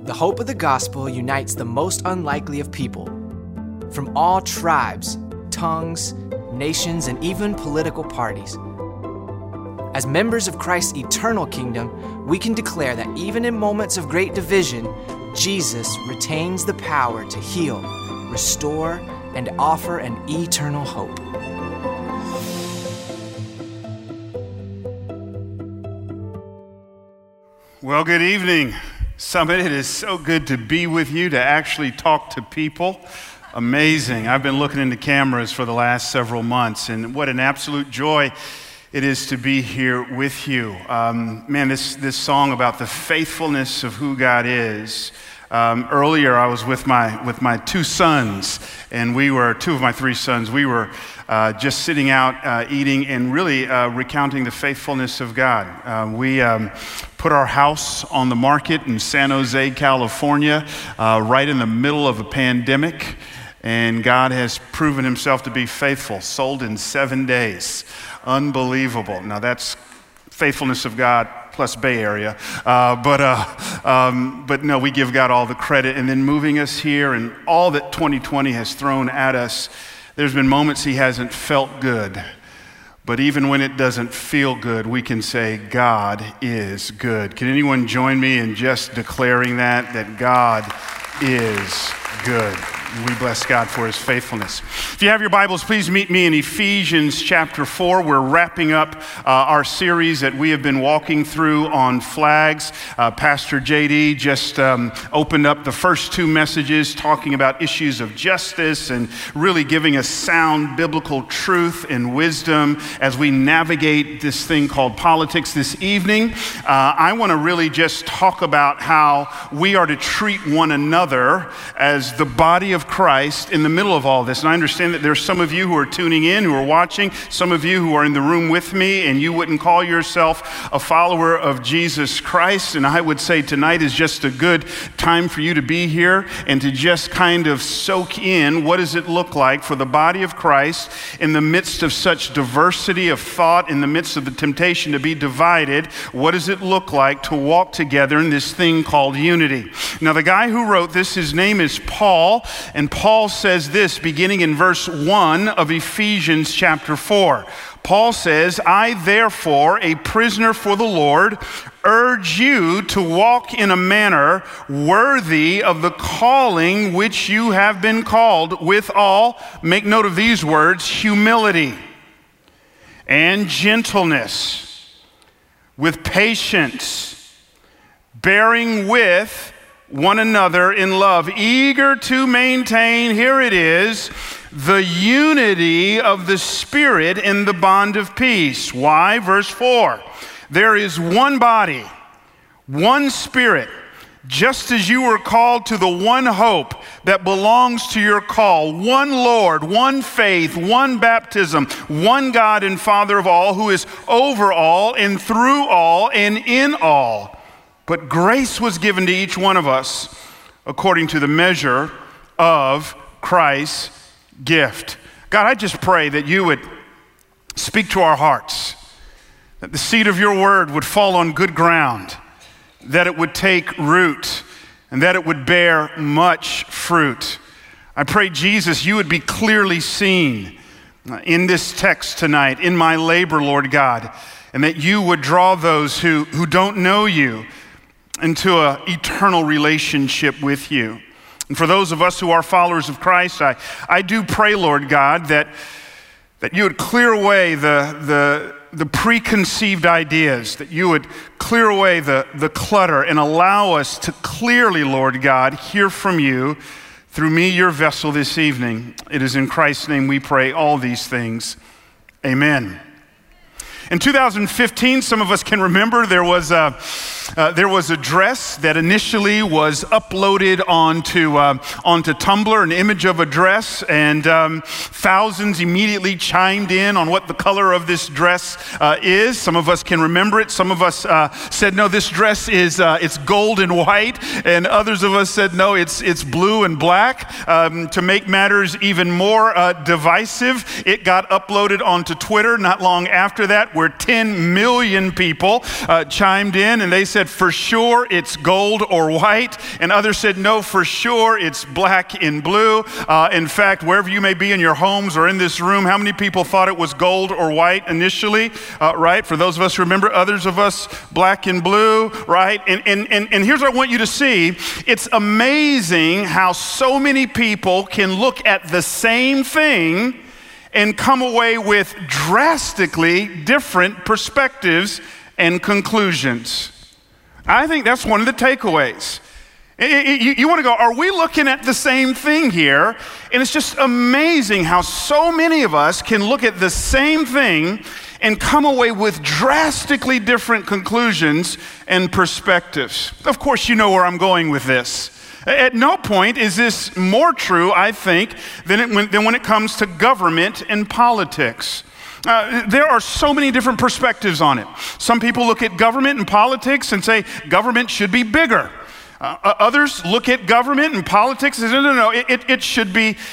The hope of the gospel unites the most unlikely of people, from all tribes, tongues, nations, and even political parties. As members of Christ's eternal kingdom, we can declare that even in moments of great division, Jesus retains the power to heal, restore, and offer an eternal hope. Well, good evening, Summit. It is so good to be with you, to actually talk to people. Amazing. I've been looking into cameras for the last several months, and what an absolute joy it is to be here with you. This song about the faithfulness of who God is. Earlier, I was with my two sons, and two of my three sons. We were just sitting out eating and really recounting the faithfulness of God. We put our house on the market in San Jose, California, right in the middle of a pandemic, and God has proven himself to be faithful. Sold in 7 days. Unbelievable. Now that's faithfulness of God plus Bay Area, but no, we give God all the credit. And then moving us here and all that 2020 has thrown at us, there's been moments he hasn't felt good. But even when it doesn't feel good, we can say God is good. Can anyone join me in just declaring that God is good? We bless God for his faithfulness. If you have your Bibles, please meet me in Ephesians chapter 4. We're wrapping up our series that we have been walking through on flags. Pastor JD just opened up the first two messages talking about issues of justice and really giving us sound biblical truth and wisdom as we navigate this thing called politics. This evening, I want to really just talk about how we are to treat one another as the body of Christ in the middle of all this. And I understand that there's some of you who are tuning in, who are watching, some of you who are in the room with me, and you wouldn't call yourself a follower of Jesus Christ. And I would say tonight is just a good time for you to be here and to just kind of soak in what does it look like for the body of Christ in the midst of such diversity of thought, in the midst of the temptation to be divided. What does it look like to walk together in this thing called unity? Now, the guy who wrote this, his name is Paul. And Paul says this beginning in verse 1 of Ephesians chapter 4. Paul says, I therefore, a prisoner for the Lord, urge you to walk in a manner worthy of the calling which you have been called, with all, make note of these words, humility and gentleness, with patience, bearing with one another in love, eager to maintain, here it is, the unity of the Spirit in the bond of peace. Why? Verse 4, there is one body, one Spirit, just as you were called to the one hope that belongs to your call, one Lord, one faith, one baptism, one God and Father of all, who is over all and through all and in all. But grace was given to each one of us according to the measure of Christ's gift. God, I just pray that you would speak to our hearts, that the seed of your word would fall on good ground, that it would take root, and that it would bear much fruit. I pray, Jesus, you would be clearly seen in this text tonight, in my labor, Lord God, and that you would draw those who don't know you into an eternal relationship with you. And for those of us who are followers of Christ, I do pray, Lord God, that you would clear away the preconceived ideas, that you would clear away the clutter and allow us to clearly, Lord God, hear from you through me, your vessel, this evening. It is in Christ's name we pray all these things. Amen. In 2015, some of us can remember there was a dress that initially was uploaded onto Tumblr, an image of a dress, and thousands immediately chimed in on what the color of this dress is. Some of us can remember it. Some of us said, no, this dress is it's gold and white, and others of us said, no, it's blue and black. To make matters even more divisive, it got uploaded onto Twitter not long after that. right? Where 10 million people chimed in and they said, for sure it's gold or white. And others said, no, for sure it's black and blue. In fact, wherever you may be in your homes or in this room, how many people thought it was gold or white initially, right? For those of us who remember, others of us black and blue, right? And here's what I want you to see. It's amazing how so many people can look at the same thing and come away with drastically different perspectives and conclusions. I think that's one of the takeaways. You want to go, are we looking at the same thing here? And it's just amazing how so many of us can look at the same thing and come away with drastically different conclusions and perspectives. Of course, you know where I'm going with this. At no point is this more true, I think, than when it comes to government and politics. There are so many different perspectives on it. Some people look at government and politics and say government should be bigger. Others look at government and politics and say, no, it should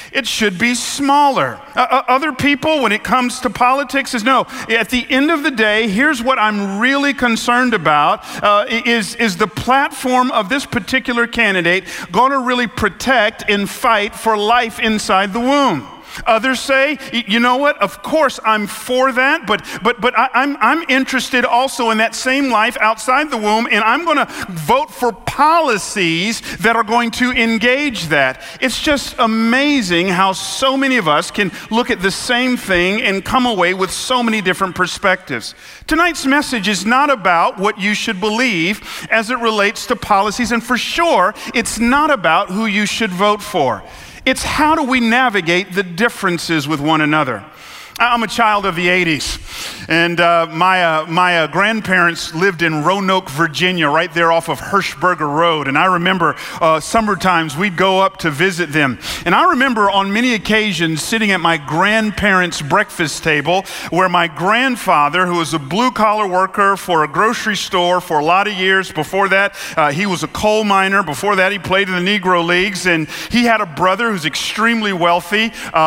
be smaller. Other people, when it comes to politics, says, no, at the end of the day, here's what I'm really concerned about, is the platform of this particular candidate going to really protect and fight for life inside the womb? Others say, you know what, of course I'm for that, but I'm interested also in that same life outside the womb, and I'm going to vote for policies that are going to engage that. It's just amazing how so many of us can look at the same thing and come away with so many different perspectives. Tonight's message is not about what you should believe as it relates to policies, and for sure, it's not about who you should vote for. It's how do we navigate the differences with one another. I'm a child of the 80s, and my grandparents lived in Roanoke, Virginia, right there off of Hirschberger Road, and I remember summer times we'd go up to visit them. And I remember on many occasions sitting at my grandparents' breakfast table where my grandfather, who was a blue-collar worker for a grocery store for a lot of years, before that he was a coal miner, before that he played in the Negro Leagues, and he had a brother who's extremely wealthy.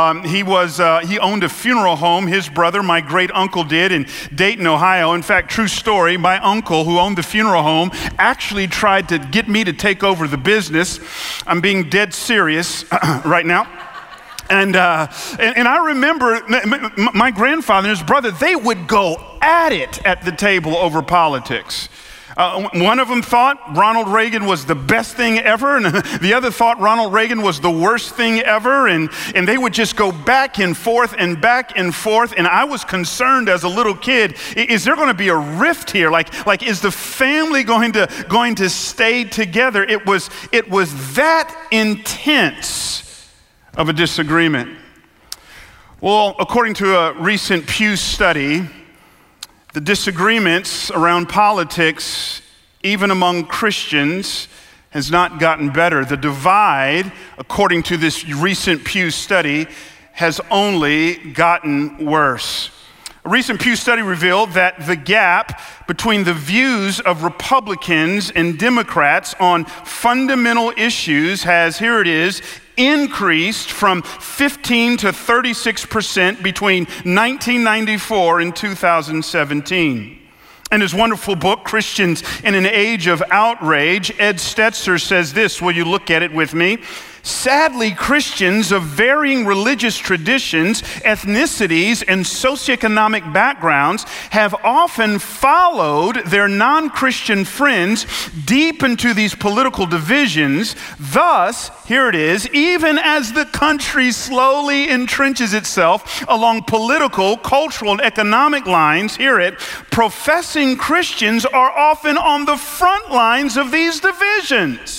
He owned a funeral home. His brother, my great uncle, did in Dayton, Ohio. In fact, true story, my uncle who owned the funeral home actually tried to get me to take over the business. I'm being dead serious right now. And I remember my grandfather and his brother, they would go at it at the table over politics. One of them thought Ronald Reagan was the best thing ever, and the other thought Ronald Reagan was the worst thing ever, and they would just go back and forth, and I was concerned as a little kid, is there going to be a rift here? Like is the family going to stay together? It was that intense of a disagreement. Well, according to a recent Pew study, the disagreements around politics, even among Christians, has not gotten better. The divide, according to this recent Pew study, has only gotten worse. A recent Pew study revealed that the gap between the views of Republicans and Democrats on fundamental issues has, here it is, increased from 15 to 36% between 1994 and 2017. In his wonderful book, Christians in an Age of Outrage, Ed Stetzer says this, will you look at it with me? Sadly, Christians of varying religious traditions, ethnicities, and socioeconomic backgrounds have often followed their non-Christian friends deep into these political divisions. Thus, here it is, even as the country slowly entrenches itself along political, cultural, and economic lines, hear it, professing Christians are often on the front lines of these divisions.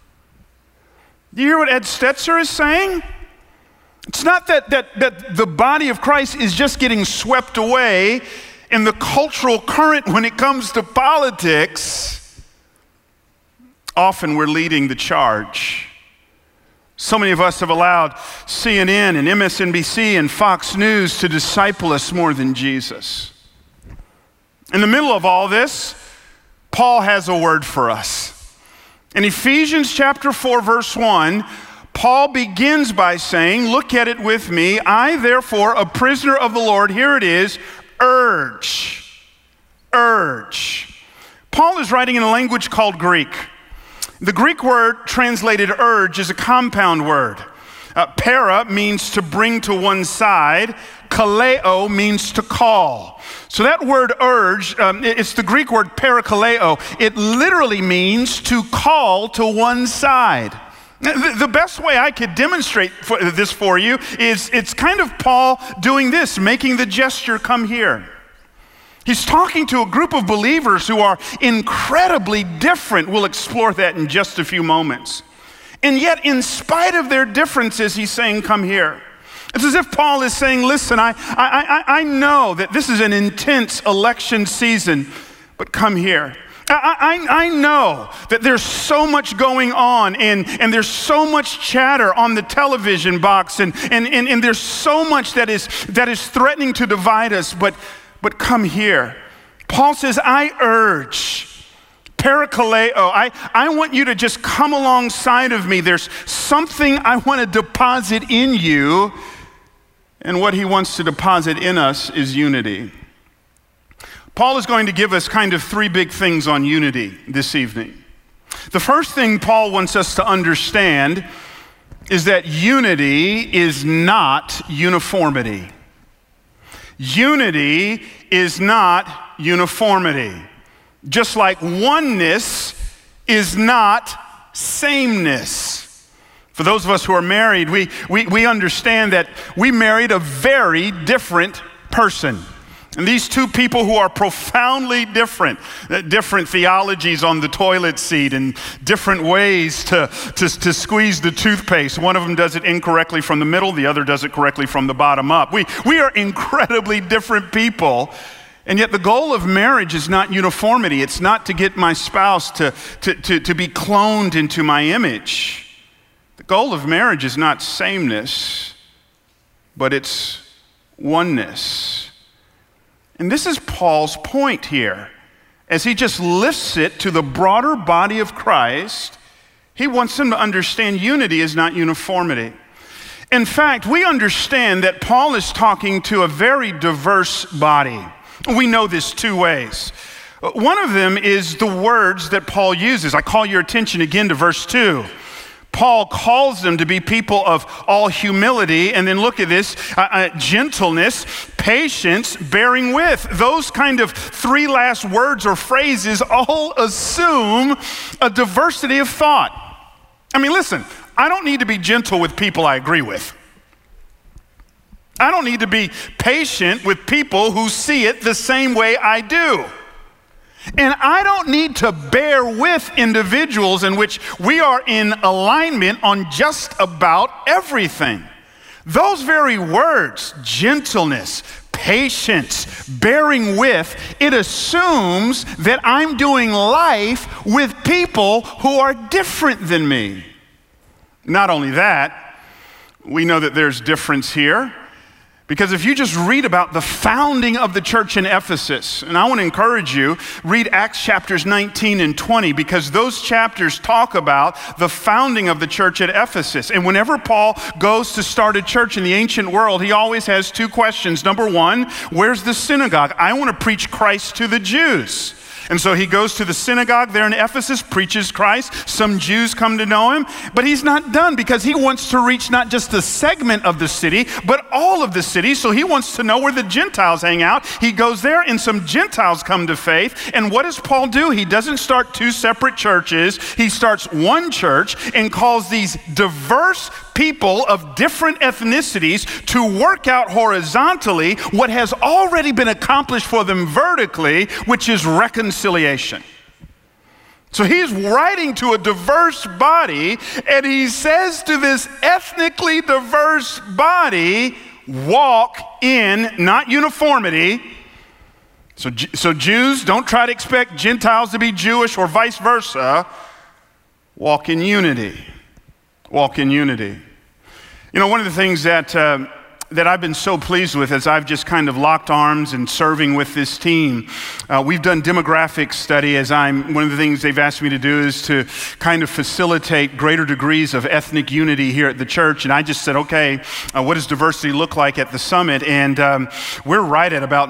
Do you hear what Ed Stetzer is saying? It's not that the body of Christ is just getting swept away in the cultural current when it comes to politics. Often we're leading the charge. So many of us have allowed CNN and MSNBC and Fox News to disciple us more than Jesus. In the middle of all this, Paul has a word for us. In Ephesians chapter 4, verse 1, Paul begins by saying, look at it with me, I therefore, a prisoner of the Lord, here it is, urge. urge. Paul is writing in a language called Greek. The Greek word translated urge is a compound word. Para means to bring to one side. Kaleo means to call. So that word urge, it's the Greek word parakaleo. It literally means to call to one side. The best way I could demonstrate this for you is it's kind of Paul doing this, making the gesture, come here. He's talking to a group of believers who are incredibly different. We'll explore that in just a few moments. And yet, in spite of their differences, he's saying, come here. It's as if Paul is saying, listen, I know that this is an intense election season, but come here. I know that there's so much going on and there's so much chatter on the television box and there's so much that is threatening to divide us, but come here. Paul says, I urge, parakaleo, I want you to just come alongside of me. There's something I want to deposit in you, and what he wants to deposit in us is unity. Paul is going to give us kind of three big things on unity this evening. The first thing Paul wants us to understand is that unity is not uniformity. Unity is not uniformity. Just like oneness is not sameness. For those of us who are married, we understand that we married a very different person. And these two people who are profoundly different theologies on the toilet seat and different ways to squeeze the toothpaste. One of them does it incorrectly from the middle, the other does it correctly from the bottom up. We are incredibly different people, and yet the goal of marriage is not uniformity. It's not to get my spouse to be cloned into my image. The goal of marriage is not sameness, but it's oneness. And this is Paul's point here. As he just lifts it to the broader body of Christ, he wants them to understand unity is not uniformity. In fact, we understand that Paul is talking to a very diverse body. We know this two ways. One of them is the words that Paul uses. I call your attention again to verse 2. Paul calls them to be people of all humility, and then look at this, gentleness, patience, bearing with. Those kind of three last words or phrases all assume a diversity of thought. I mean, listen, I don't need to be gentle with people I agree with. I don't need to be patient with people who see it the same way I do. And I don't need to bear with individuals in which we are in alignment on just about everything. Those very words, gentleness, patience, bearing with, it assumes that I'm doing life with people who are different than me. Not only that, we know that there's difference here. Because if you just read about the founding of the church in Ephesus, and I want to encourage you, read Acts chapters 19 and 20, because those chapters talk about the founding of the church at Ephesus. And whenever Paul goes to start a church in the ancient world, he always has two questions. Number one, where's the synagogue? I want to preach Christ to the Jews. And so he goes to the synagogue there in Ephesus, preaches Christ. Some Jews come to know him, but he's not done because he wants to reach not just a segment of the city, but all of the city. So he wants to know where the Gentiles hang out. He goes there and some Gentiles come to faith. And what does Paul do? He doesn't start two separate churches. He starts one church and calls these diverse people of different ethnicities to work out horizontally what has already been accomplished for them vertically, which is reconciliation. So he's writing to a diverse body, and he says to this ethnically diverse body, walk in, not uniformity. So Jews, don't try to expect Gentiles to be Jewish or vice versa. Walk in unity. Walk in unity. You know, one of the things that that I've been so pleased with as I've just kind of locked arms and serving with this team. We've done demographic study one of the things they've asked me to do is to kind of facilitate greater degrees of ethnic unity here at the church. And I just said, okay, what does diversity look like at the summit? And we're right at about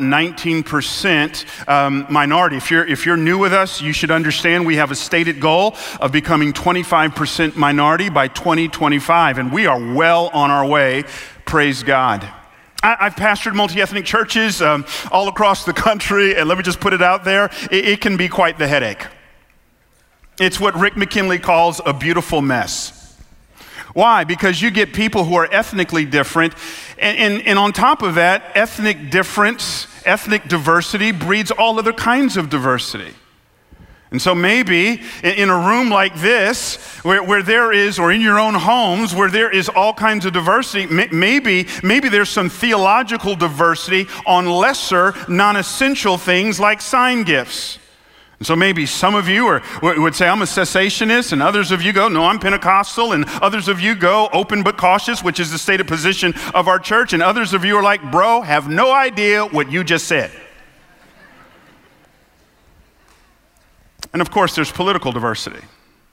19% minority. If you're new with us, you should understand we have a stated goal of becoming 25% minority by 2025. And we are well on our way. Praise God. I've pastored multi-ethnic churches all across the country, and let me just put it out there, it can be quite the headache. It's what Rick McKinley calls a beautiful mess. Why? Because you get people who are ethnically different, and on top of that, ethnic difference, ethnic diversity breeds all other kinds of diversity. And so maybe in a room like this, where there is, or in your own homes, where there is all kinds of diversity, maybe there's some theological diversity on lesser, non-essential things like sign gifts. And so maybe some of you would say, I'm a cessationist, and others of you go, no, I'm Pentecostal, and others of you go, open but cautious, which is the stated position of our church, and others of you are like, bro, have no idea what you just said. And of course, there's political diversity.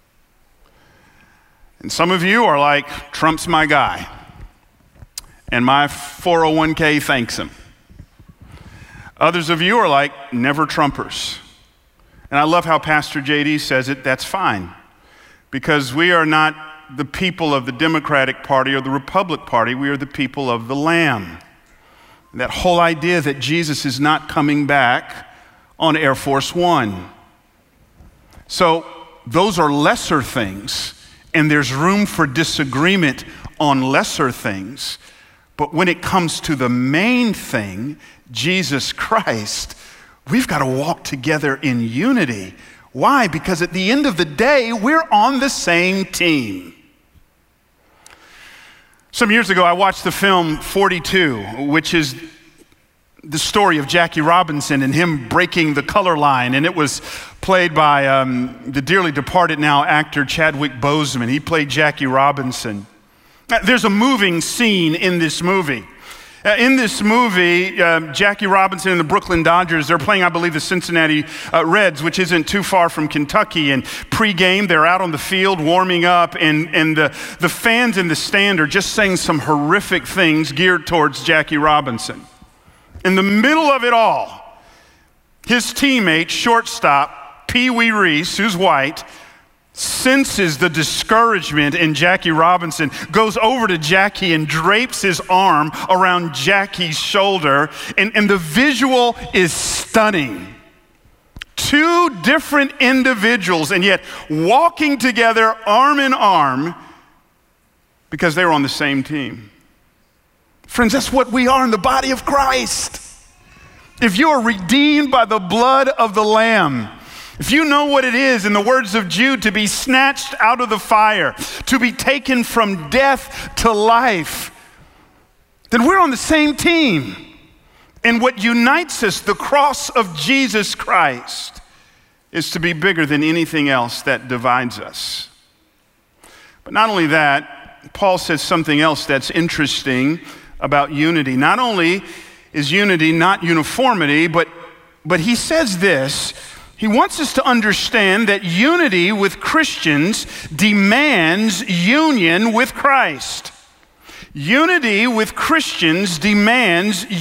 And some of you are like, Trump's my guy, and my 401k thanks him. Others of you are like, never Trumpers. And I love how Pastor JD says it, that's fine, because we are not the people of the Democratic Party or the Republican Party, we are the people of the Lamb. That whole idea that Jesus is not coming back on Air Force One. So those are lesser things, and there's room for disagreement on lesser things. But when it comes to the main thing, Jesus Christ, we've got to walk together in unity. Why? Because at the end of the day, we're on the same team. Some years ago, I watched the film 42, which is the story of Jackie Robinson and him breaking the color line, and it was played by the dearly departed now actor Chadwick Boseman. He played Jackie Robinson. There's a moving scene in this movie. In this movie, Jackie Robinson and the Brooklyn Dodgers, they're playing, I believe, the Cincinnati Reds, which isn't too far from Kentucky. And pre-game, they're out on the field warming up, and the fans in the stand are just saying some horrific things geared towards Jackie Robinson. In the middle of it all, his teammate, shortstop, Pee Wee Reese, who's white, senses the discouragement in Jackie Robinson, goes over to Jackie and drapes his arm around Jackie's shoulder, and the visual is stunning. Two different individuals, and yet walking together arm in arm because they were on the same team. Friends, that's what we are in the body of Christ. If you are redeemed by the blood of the Lamb, if you know what it is, in the words of Jude, to be snatched out of the fire, to be taken from death to life, then we're on the same team. And what unites us, the cross of Jesus Christ, is to be bigger than anything else that divides us. But not only that, Paul says something else that's interesting about unity. Not only is unity not uniformity, but he says this. He wants us to understand that unity with Christians demands union with Christ. Unity with Christians demands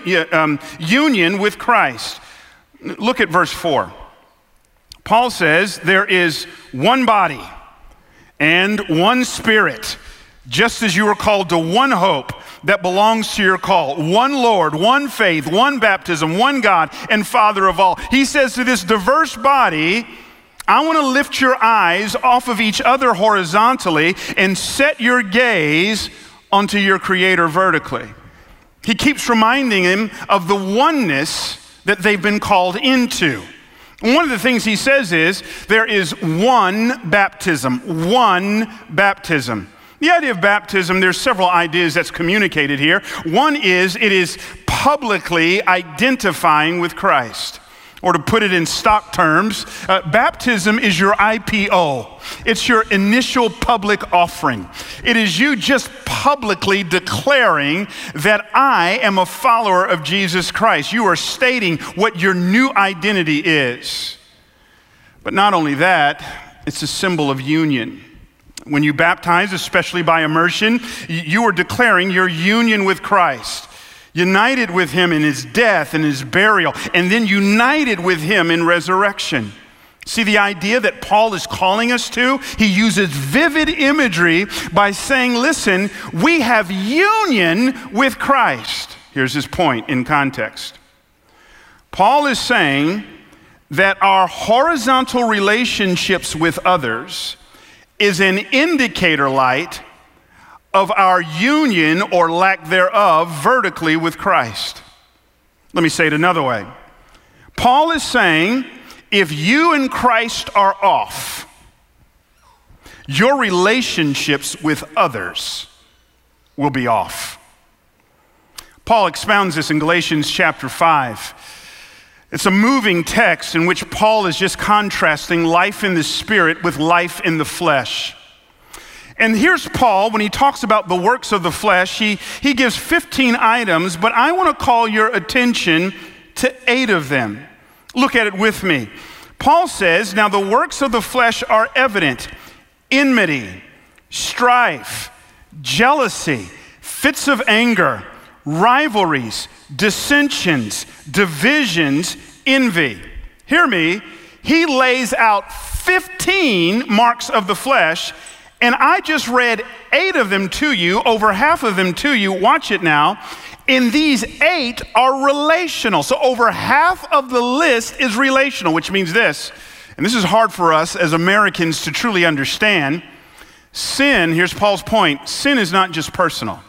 union with Christ. Look at verse 4. Paul says there is one body and one Spirit, just as you were called to one hope that belongs to your call. One Lord, one faith, one baptism, one God and Father of all. He says to this diverse body, I want to lift your eyes off of each other horizontally and set your gaze onto your Creator vertically. He keeps reminding him of the oneness that they've been called into. And one of the things he says is there is one baptism, one baptism. The idea of baptism, there's several ideas that's communicated here. One is it is publicly identifying with Christ. Or to put it in stock terms, baptism is your IPO. It's your initial public offering. It is you just publicly declaring that I am a follower of Jesus Christ. You are stating what your new identity is. But not only that, it's a symbol of union. When you baptize, especially by immersion, you are declaring your union with Christ. United with him in his death and his burial, and then united with him in resurrection. See the idea that Paul is calling us to? He uses vivid imagery by saying, listen, we have union with Christ. Here's his point in context. Paul is saying that our horizontal relationships with others is an indicator light of our union or lack thereof vertically with Christ. Let me say it another way. Paul is saying, if you and Christ are off, your relationships with others will be off. Paul expounds this in Galatians chapter 5. It's a moving text in which Paul is just contrasting life in the spirit with life in the flesh. And here's Paul, when he talks about the works of the flesh, he gives 15 items, but I want to call your attention to 8 of them. Look at it with me. Paul says, now the works of the flesh are evident: enmity, strife, jealousy, fits of anger, rivalries, dissensions, divisions, envy. Hear me, he lays out 15 marks of the flesh, and I just read 8 of them to you, over half of them to you. Watch it now. And these 8 are relational. So over half of the list is relational, which means this, and this is hard for us as Americans to truly understand. Sin, here's Paul's point, sin is not just personal.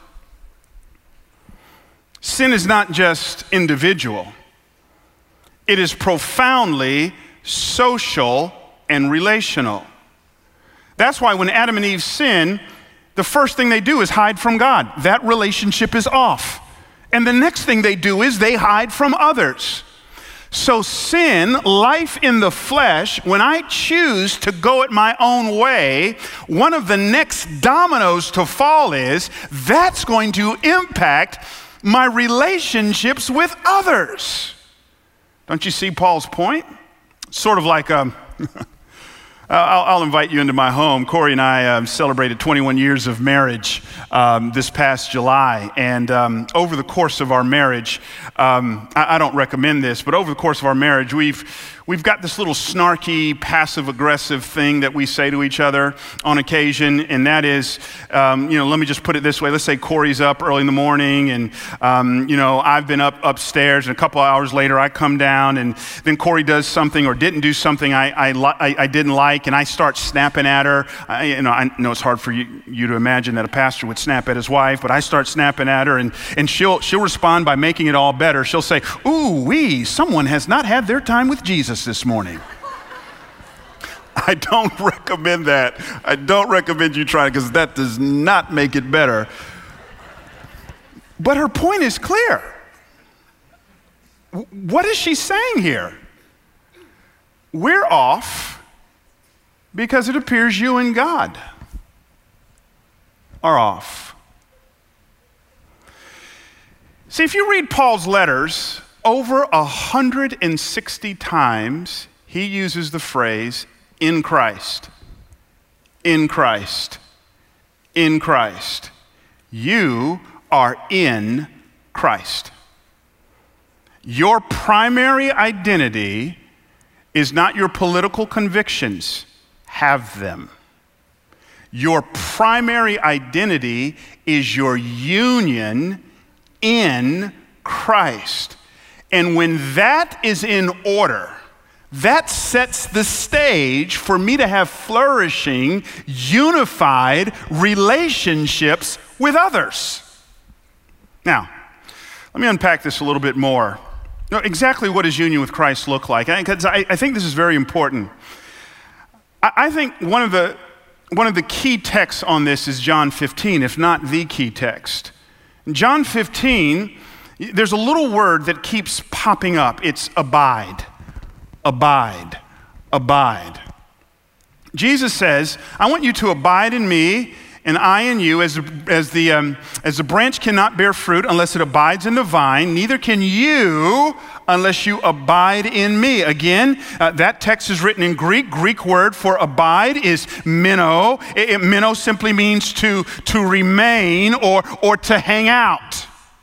Sin is not just individual. It is profoundly social and relational. That's why when Adam and Eve sin, the first thing they do is hide from God. That relationship is off. And the next thing they do is they hide from others. So sin, life in the flesh, when I choose to go it my own way, one of the next dominoes to fall is that's going to impact my relationships with others. Don't you see Paul's point? Sort of like I'll invite you into my home. Corey and I celebrated 21 years of marriage this past July. And over the course of our marriage, I don't recommend this, but over the course of our marriage, we've got this little snarky, passive-aggressive thing that we say to each other on occasion, and that is, let me just put it this way. Let's say Corey's up early in the morning, and, I've been upstairs, and a couple hours later, I come down, and then Corey does something or didn't do something I didn't like, and I start snapping at her. I know it's hard for you to imagine that a pastor would snap at his wife, but I start snapping at her, and she'll respond by making it all better. She'll say, "Ooh-wee, someone has not had their time with Jesus this morning." I don't recommend that. I don't recommend you try it, because that does not make it better. But her point is clear. What is she saying here? We're off because it appears you and God are off. See, if you read Paul's letters, over 160 times he uses the phrase, in Christ, in Christ, in Christ. You are in Christ. Your primary identity is not your political convictions. Have them. Your primary identity is your union in Christ. And when that is in order, that sets the stage for me to have flourishing, unified relationships with others. Now, let me unpack this a little bit more. Exactly what does union with Christ look like? Because I think this is very important. I think one of the key texts on this is John 15, if not the key text. In John 15, there's a little word that keeps popping up. It's abide. Abide. Abide. Jesus says, I want you to abide in me and I in you, as the branch cannot bear fruit unless it abides in the vine, neither can you unless you abide in me. Again, that text is written in Greek. Greek word for abide is meno. Meno simply means to remain or to hang out.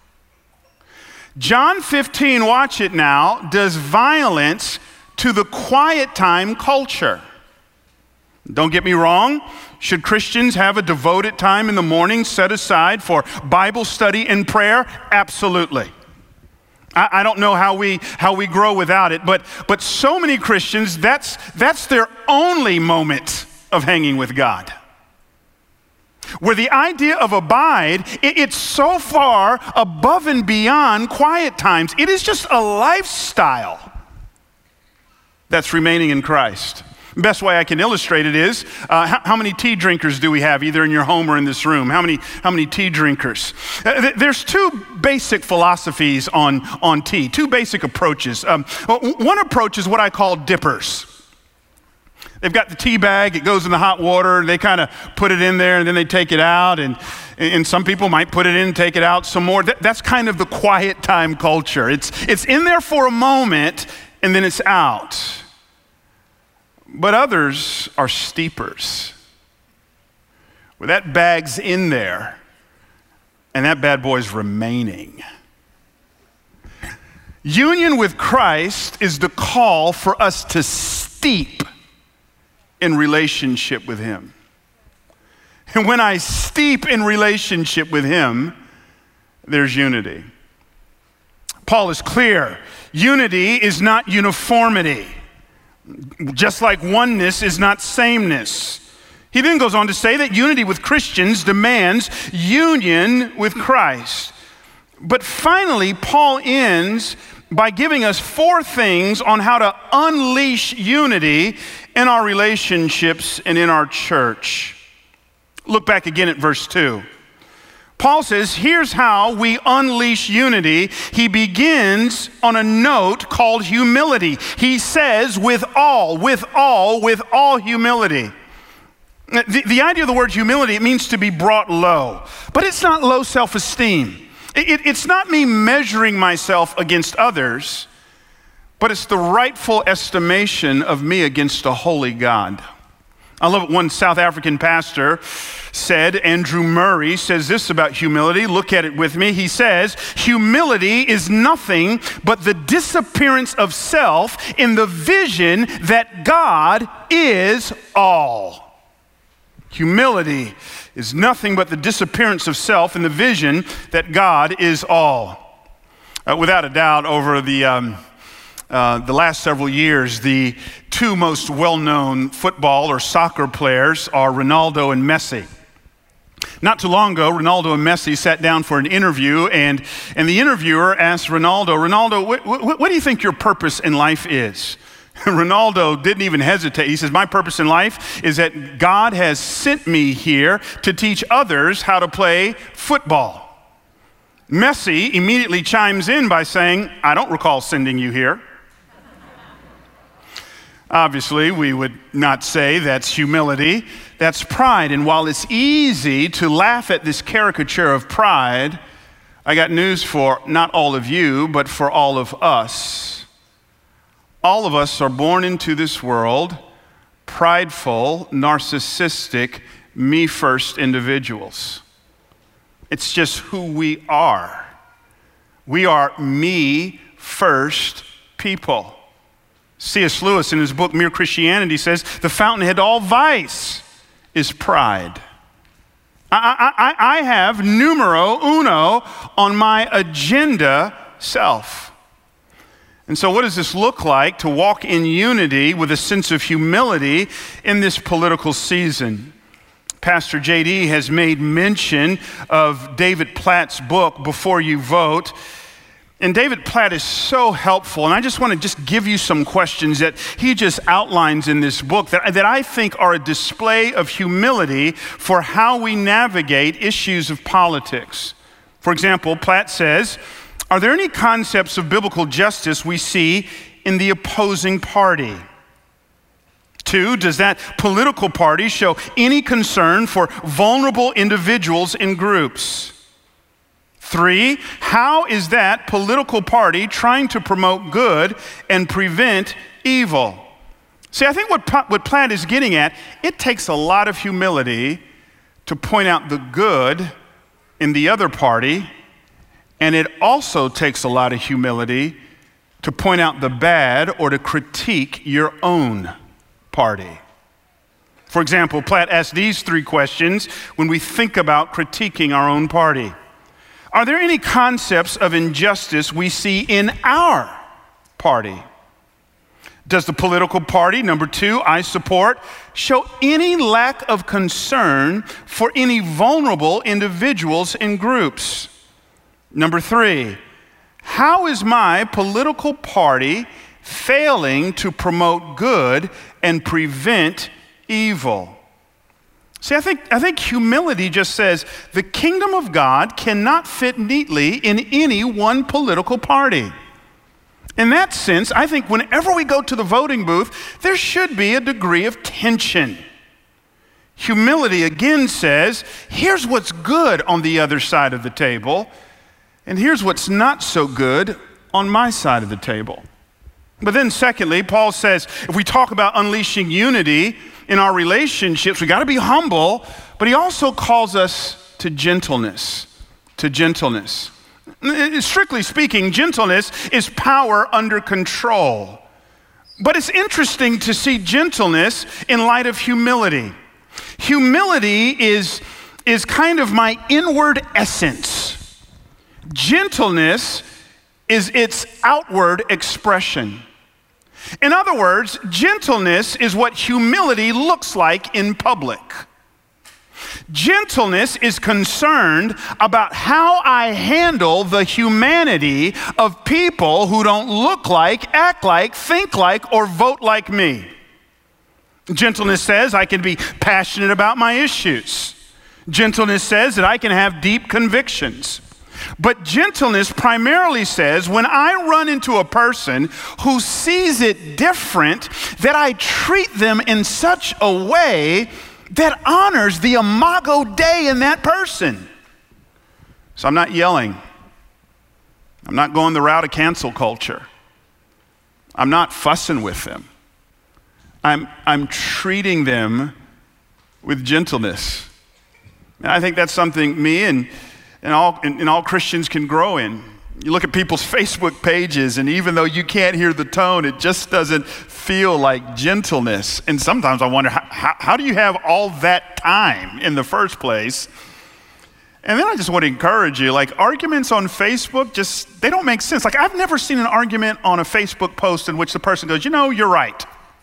John 15, watch it now, does violence to the quiet time culture. Don't get me wrong. Should Christians have a devoted time in the morning set aside for Bible study and prayer? Absolutely. I don't know how we grow without it, but so many Christians, that's their only moment of hanging with God. Where the idea of abide, it's so far above and beyond quiet times. It is just a lifestyle that's remaining in Christ. Best way I can illustrate it is, how many tea drinkers do we have, either in your home or in this room? How many tea drinkers? There's two basic philosophies on tea, two basic approaches. One approach is what I call dippers. They've got the tea bag, it goes in the hot water, they kind of put it in there and then they take it out, and some people might put it in and take it out some more. That's kind of the quiet time culture. It's in there for a moment and then it's out. But others are steepers, where that bag's in there and that bad boy's remaining. Union with Christ is the call for us to steep in relationship with Him. And when I steep in relationship with Him, there's unity. Paul is clear. Unity is not uniformity. Just like oneness is not sameness. He then goes on to say that unity with Christians demands union with Christ. But finally, Paul ends by giving us 4 things on how to unleash unity in our relationships and in our church. Look back again at verse 2. Paul says, here's how we unleash unity. He begins on a note called humility. He says, with all humility. The idea of the word humility, it means to be brought low. But it's not low self-esteem. It's not me measuring myself against others, but it's the rightful estimation of me against a holy God. I love what one South African pastor said. Andrew Murray says this about humility. Look at it with me. He says, humility is nothing but the disappearance of self in the vision that God is all. Humility is nothing but the disappearance of self in the vision that God is all. Without a doubt, over the last several years, the 2 most well-known football or soccer players are Ronaldo and Messi. Not too long ago, Ronaldo and Messi sat down for an interview, and the interviewer asked Ronaldo, what do you think your purpose in life is? Ronaldo didn't even hesitate. He says, my purpose in life is that God has sent me here to teach others how to play football. Messi immediately chimes in by saying, I don't recall sending you here. Obviously, we would not say that's humility, that's pride. And while it's easy to laugh at this caricature of pride, I got news for not all of you, but for all of us. All of us are born into this world prideful, narcissistic, me-first individuals. It's just who we are. We are me-first people. C.S. Lewis, in his book Mere Christianity, says the fountainhead to all vice is pride. I have numero uno on my agenda self. And so what does this look like to walk in unity with a sense of humility in this political season? Pastor J.D. has made mention of David Platt's book, Before You Vote. And David Platt is so helpful, and I just want to give you some questions that he just outlines in this book that I think are a display of humility for how we navigate issues of politics. For example, Platt says, are there any concepts of biblical justice we see in the opposing party? 2, does that political party show any concern for vulnerable individuals and groups? 3, how is that political party trying to promote good and prevent evil? See, I think what Platt is getting at, it takes a lot of humility to point out the good in the other party, and it also takes a lot of humility to point out the bad or to critique your own party. For example, Platt asks these 3 questions when we think about critiquing our own party. Are there any concepts of injustice we see in our party? Does the political party, number 2, I support, show any lack of concern for any vulnerable individuals and groups? Number 3, how is my political party failing to promote good and prevent evil? See, I think humility just says the kingdom of God cannot fit neatly in any one political party. In that sense, I think whenever we go to the voting booth, there should be a degree of tension. Humility again says, here's what's good on the other side of the table, and here's what's not so good on my side of the table. But then secondly, Paul says, if we talk about unleashing unity in our relationships, we got to be humble, but he also calls us to gentleness, Strictly speaking, gentleness is power under control. But it's interesting to see gentleness in light of humility. Humility is kind of my inward essence. Gentleness is its outward expression. In other words, gentleness is what humility looks like in public. Gentleness is concerned about how I handle the humanity of people who don't look like, act like, think like, or vote like me. Gentleness says I can be passionate about my issues. Gentleness says that I can have deep convictions. But gentleness primarily says when I run into a person who sees it different, that I treat them in such a way that honors the imago Dei in that person. So I'm not yelling. I'm not going the route of cancel culture. I'm not fussing with them. I'm treating them with gentleness. And I think that's something me and all Christians can grow in. You look at people's Facebook pages, and even though you can't hear the tone, it just doesn't feel like gentleness. And sometimes I wonder, how do you have all that time in the first place? And then I just want to encourage you, like arguments on Facebook, they don't make sense. Like I've never seen an argument on a Facebook post in which the person goes, you're right.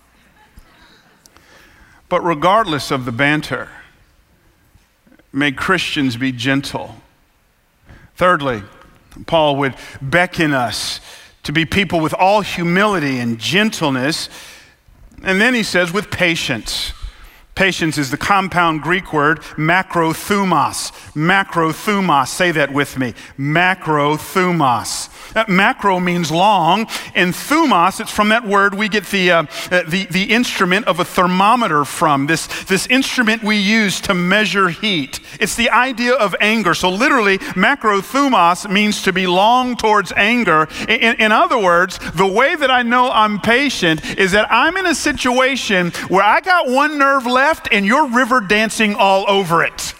But regardless of the banter, may Christians be gentle. Thirdly, Paul would beckon us to be people with all humility and gentleness. And then he says, with patience. Patience is the compound Greek word makrothumos. Makrothumos, say that with me. Makrothumos. Macro means long, and thumos, it's from that word we get the instrument of a thermometer from, this instrument we use to measure heat. It's the idea of anger. So literally, makrothumos means to be long towards anger. In other words, the way that I know I'm patient is that I'm in a situation where I got one nerve left and you're river dancing all over it.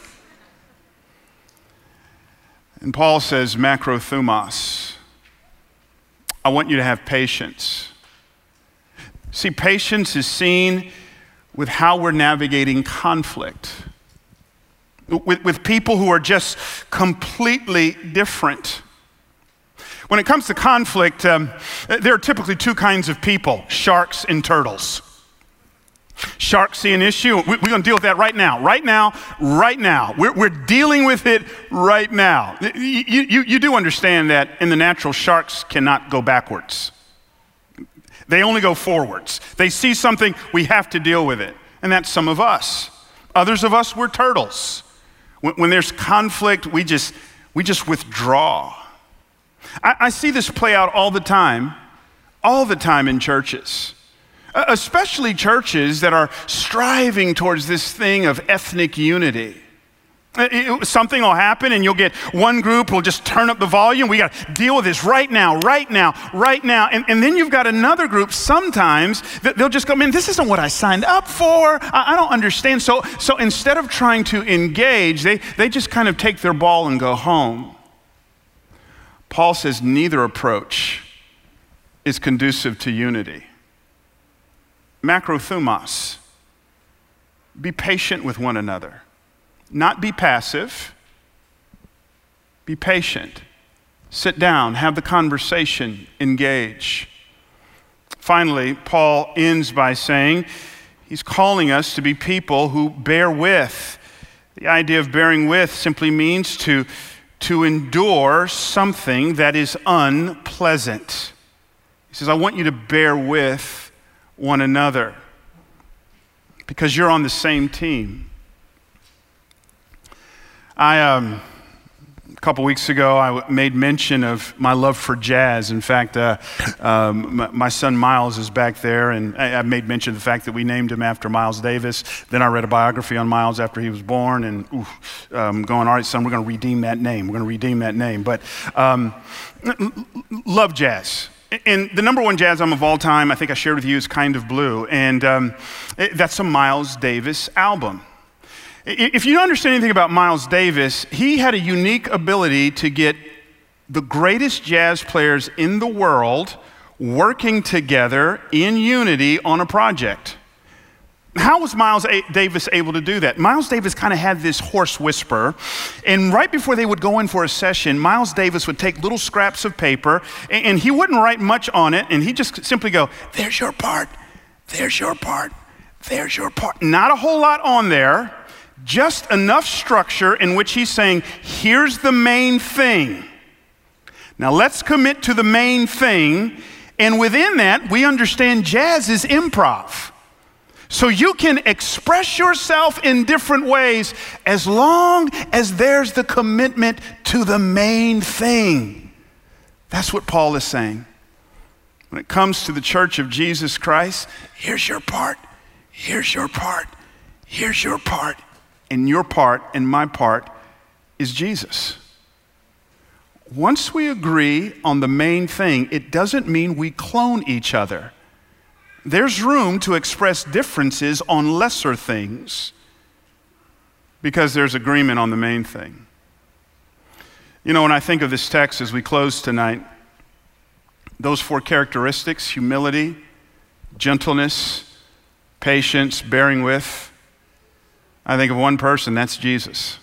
And Paul says, makrothumos. I want you to have patience. See, patience is seen with how we're navigating conflict, with people who are just completely different. When it comes to conflict, there are typically 2 kinds of people, sharks and turtles. Sharks see an issue. We're going to deal with that right now. Right now. We're dealing with it right now. You do understand that in the natural, sharks cannot go backwards. They only go forwards. They see something, we have to deal with it. And that's some of us. Others of us, we're turtles. When there's conflict, we just withdraw. I see this play out all the time all the time in churches, especially churches that are striving towards this thing of ethnic unity. Something will happen and you'll get one group will just turn up the volume. We got to deal with this right now. And then you've got another group sometimes that they'll just go, man, this isn't what I signed up for. I don't understand. So instead of trying to engage, they just kind of take their ball and go home. Paul says neither approach is conducive to unity. Macrothumos. Be patient with one another. Not be passive, be patient. Sit down, have the conversation, engage. Finally, Paul ends by saying he's calling us to be people who bear with. The idea of bearing with simply means to endure something that is unpleasant. He says, I want you to bear with one another because you're on the same team. A couple weeks ago, I made mention of my love for jazz. In fact, my son Miles is back there, and I made mention of the fact that we named him after Miles Davis. Then I read a biography on Miles after he was born, and going, all right, son, we're going to redeem that name. But love jazz. And the number one jazz album of all time, I think I shared with you, is Kind of Blue. And that's a Miles Davis album. If you don't understand anything about Miles Davis, he had a unique ability to get the greatest jazz players in the world working together in unity on a project. How was Miles Davis able to do that? Miles Davis kind of had this hoarse whisper, and right before they would go in for a session, Miles Davis would take little scraps of paper, and he wouldn't write much on it, and he'd just simply go, there's your part, there's your part, there's your part. Not a whole lot on there. Just enough structure in which he's saying, here's the main thing. Now let's commit to the main thing. And within that, we understand jazz is improv. So you can express yourself in different ways as long as there's the commitment to the main thing. That's what Paul is saying. When it comes to the church of Jesus Christ, here's your part, here's your part, here's your part. And your part and my part is Jesus. Once we agree on the main thing, it doesn't mean we clone each other. There's room to express differences on lesser things because there's agreement on the main thing. You know, when I think of this text as we close tonight, those four characteristics, humility, gentleness, patience, bearing with, I think of one person, that's Jesus.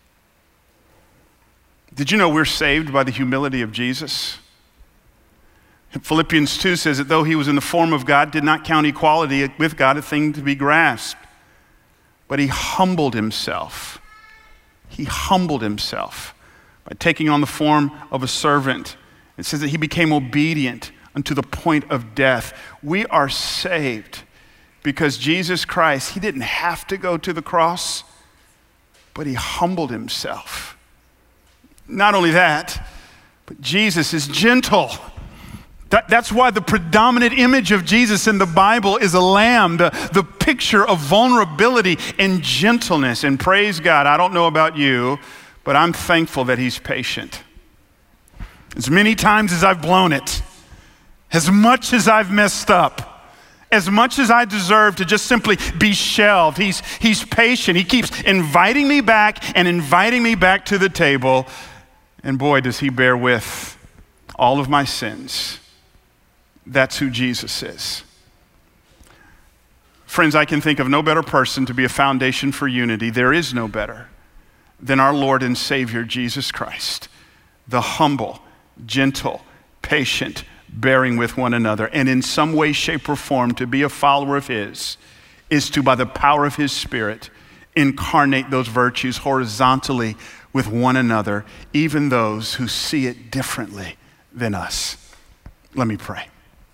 Did you know we're saved by the humility of Jesus? Philippians 2 says that though he was in the form of God, did not count equality with God a thing to be grasped, but he humbled himself. He humbled himself by taking on the form of a servant. It says that he became obedient unto the point of death. We are saved because Jesus Christ, he didn't have to go to the cross, but he humbled himself. Not only that, but Jesus is gentle. That's why the predominant image of Jesus in the Bible is a lamb, the picture of vulnerability and gentleness. And praise God, I don't know about you, but I'm thankful that he's patient. As many times as I've blown it, as much as I've messed up, as much as I deserve to just simply be shelved, he's patient. He keeps inviting me back and inviting me back to the table. And boy, does he bear with all of my sins. That's who Jesus is. Friends, I can think of no better person to be a foundation for unity. There is no better than our Lord and Savior, Jesus Christ. The humble, gentle, patient, bearing with one another, and in some way, shape, or form, to be a follower of his is to, by the power of his Spirit, incarnate those virtues horizontally with one another, even those who see it differently than us. Let me pray.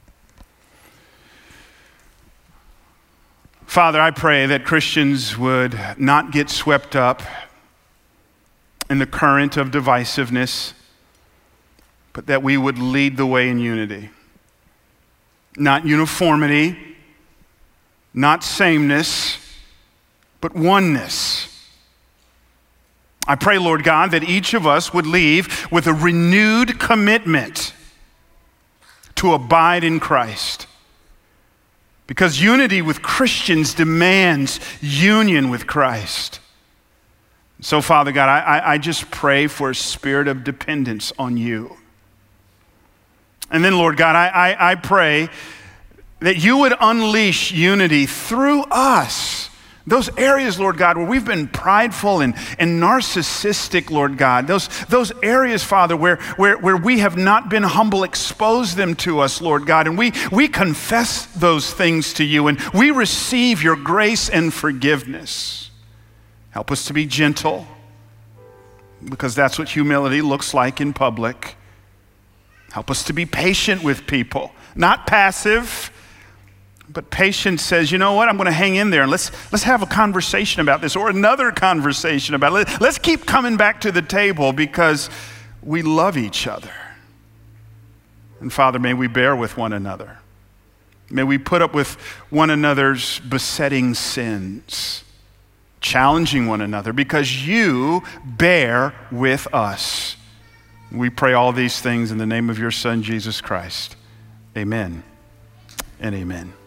Father, I pray that Christians would not get swept up in the current of divisiveness, but that we would lead the way in unity. not uniformity, not sameness, but oneness. I pray, Lord God, that each of us would leave with a renewed commitment to abide in Christ. Because unity with Christians demands union with Christ. So, Father God, I just pray for a spirit of dependence on you. And then, Lord God, I pray that you would unleash unity through us. Those areas, Lord God, where we've been prideful and narcissistic, Lord God, those areas, Father, where we have not been humble, expose them to us, Lord God, and we confess those things to you, and we receive your grace and forgiveness. Help us to be gentle, because that's what humility looks like in public. Help us to be patient with people, not passive, but patience says, you know what, I'm going to hang in there and let's have a conversation about this, or another conversation about it. Let's keep coming back to the table because we love each other. And Father, may we bear with one another. May we put up with one another's besetting sins, challenging one another because you bear with us. We pray all these things in the name of your Son, Jesus Christ. Amen and amen.